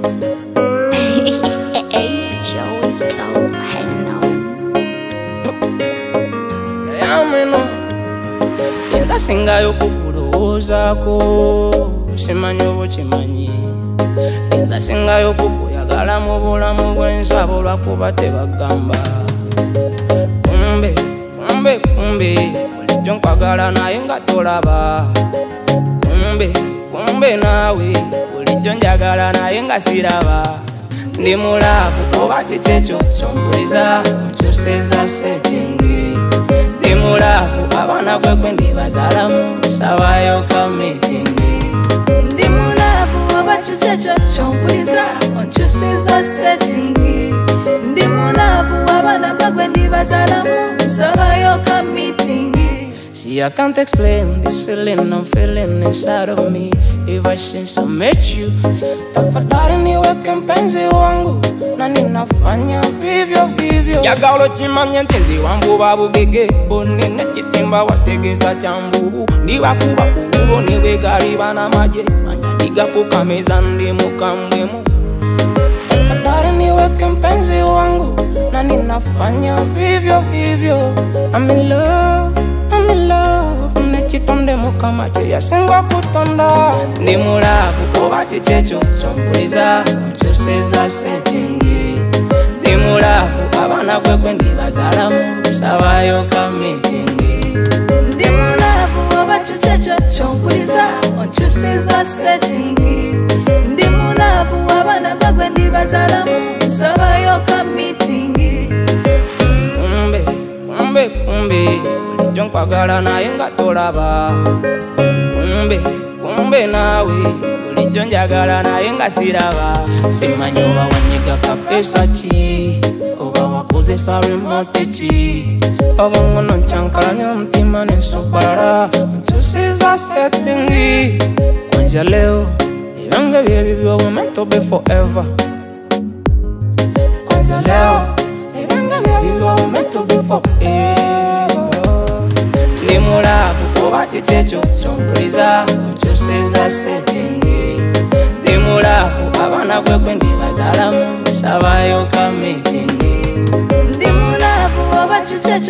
Singayo kukulowoozaako simanyi oba kimanyi nza singayo kukuyagala mu bulamu bw'ensabo lwakuba tebagamba kumbe bulijjo nkwagala naye nga tolaba kumbe naawe bulijjo njagala naye nga siraba ndi mulaavu oba kiki ekyo kyombuliza onkyusizza settingi ndi mulaavu abaana gwekwe ndibazaalamu sabayo ka meetingi ndi mulaavu oba kiki ekyo kyombuliza onkyusizza settingi ndi mulaavu abaana gwekwe ndibazaalamu sabayo ka meetingi. See, I can't explain this feeling I'm feeling inside of me ever since I met you. Tafadhali niweke mpenzi wangu na ninafanya vivyo hivyo. Yagalo chimanye ntenzi wangu babugege bonene kitimba wategesa chambubu ndiba kuba kubulo niwe gariba na maje manyandiga fuka meza ndi mukambwemu. Tafadhali niweke mpenzi wangu na ninafanya vivyo hivyo. I'm in love nechitonde mukamache yasingwa kutonda ndi mulaavu oba kiki ekyo kyombuliza onkyusizza settingi ndi mulaavu abaana gwekwe ndibazaalamu sabayo ka meetingi ndi mulaavu oba kiki ekyo kyombuliza onkyusizza settingi ndi mulaavu abaana gwekwe ndibazaalamu sabayo ka meetingi kumbe bulijjo nkwagala naye nga tolaba kumbe naawe bulijjo njagala naye nga siraba simanyi oba wanyiga kapesa ki oba wakozesa remote ki oba ngono nkyankalanya omutima nensubala onkyusizza settingi kwanzia leo ebyange byebibyo we're meant to be forever kwanzia leo ebyange byebibyo we're meant to be forever. Ndi mulaavu oba kiki ekyo kyombuliza onkyusizza settingi ndi mulaavu abaana gwekwe ndibazaalamu sabayo ka meetingi ndi mulaavu oba kiki ekyo